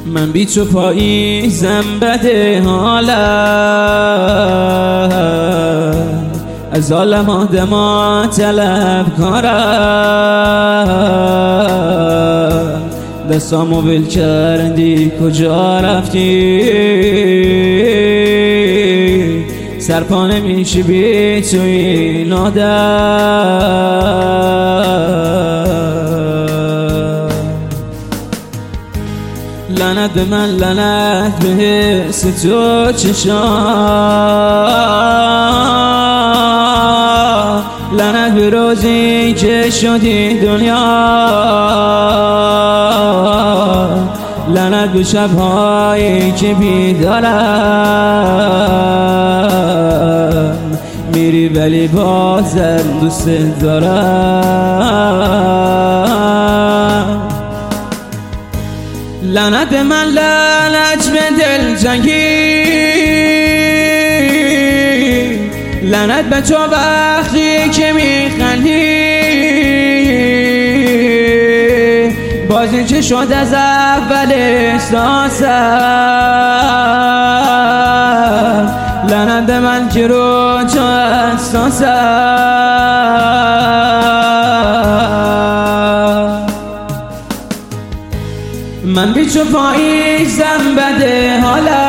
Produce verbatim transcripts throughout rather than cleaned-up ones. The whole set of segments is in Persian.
من بی تو پاییزم بده حالم، از عالم آدما طلب کارم. دستامو ول کردی کجا رفتی، سرپا نمیشی بی تو این آدم. لعنت به من، لعنت به حس تو چشام، لعنت به روزی که شدی دنیا، لعنت به شب‌هایی که بیدارم میری ولی بازم دوست دارم. لعنت به من، لعنت به دلتنگی، لعنت به تو وقتی که میخندی، بازی چه شد از اول احساسم. لعنت به من که رو تو حساسم. من بی تو پاییزم بده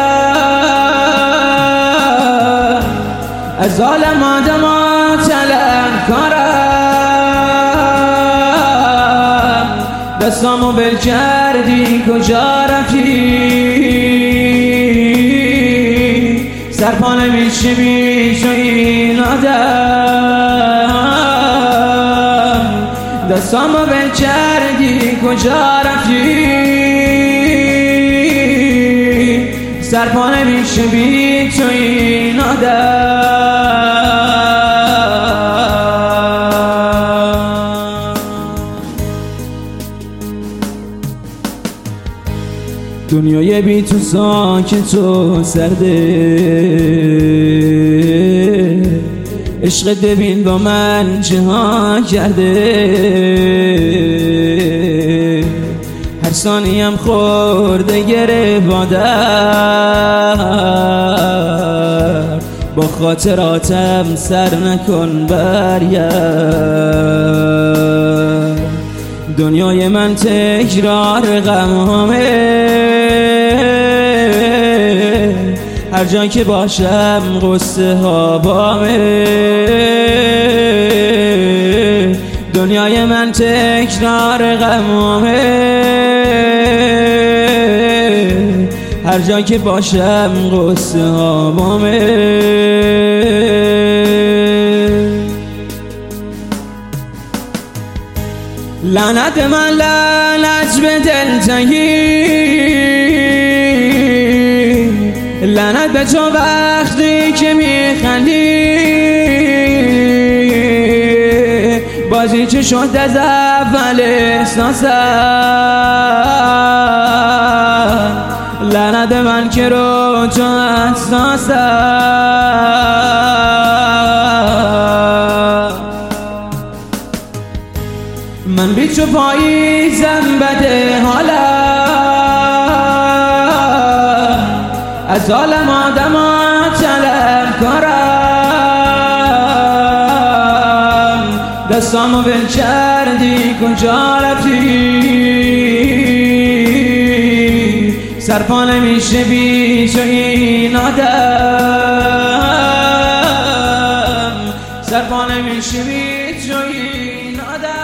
حالم، از عالم آدما طلب کارم. دستامو ول کردی کجا رفتی، سرپا نمیشی بی تو این آدم. دستامو ول کردی کجا رفتی، سرپا نمیشه بی تو این آدم. دنیای بی تو ساکت و سرده، عشق ببین با من چه ها کرده. هر ثانیم خورده گره بادر، با خاطراتم سر نکن برگرد. دنیای من تکرار غمامه، هر جا که باشم قصه ها بامه. دنیای من تکرار غمامه، هر جا که باشم قصه ها بامه. لعنت من، لعنت به دلتنگی، لعنت به تو وقتی که میخندی، بازی چه شد از اول احساسم. لعنت من که رو تو حساسم. من بی تو پاییزم بده حالم، از عالم آدما طلب کارم. دستامو ول کردی کجا رفتی، سرپا نمیشه بی تو این آدم. سرپا نمیشه بی تو این آدم.